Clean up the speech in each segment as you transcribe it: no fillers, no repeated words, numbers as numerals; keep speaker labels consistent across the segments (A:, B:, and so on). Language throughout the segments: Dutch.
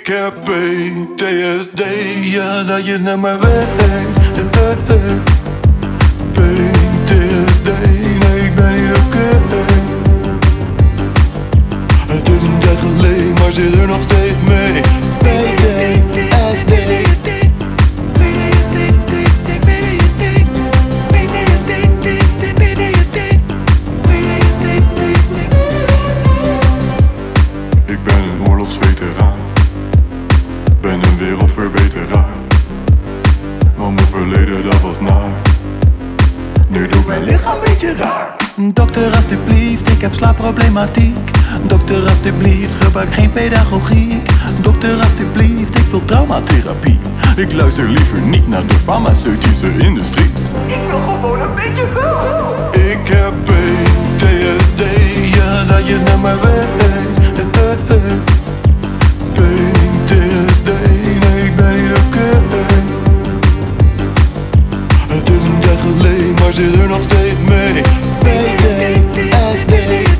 A: heb PTSD, ja dat je naar mij weet. PTSD, nee ik ben niet oké. Het is een tijd geleden, maar zit er nog steeds mee. PTSD. Ik ben een oorlogsveteraan, ben een wereldverweteraan. Maar mijn verleden dat was naar, nu doet mijn lichaam een beetje raar.
B: Dokter alstublieft, ik heb slaapproblematiek. Dokter alstublieft, gebruik geen pedagogiek. Dokter alstublieft, ik wil traumatherapie.
A: Ik luister liever niet naar de farmaceutische industrie.
B: Ik wil gewoon een beetje hulp.
A: Ik heb PTSD, ja dat je naar mij weet. PTSD, nee ik ben niet oké. Het is een tijd geleden, maar zit er nog steeds mee. PTSD.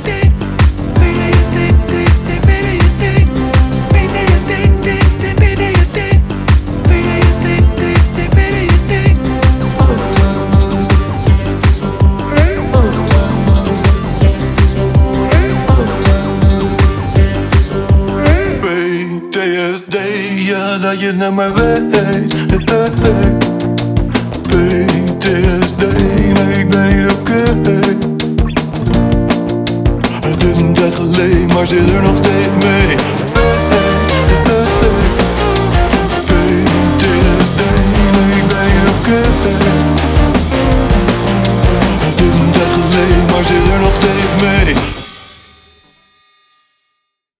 A: PTSD, ja dat je naar mij weet. PTSD, nee ik ben niet oké. Het is een tijd geleden, maar zit er nog steeds mee.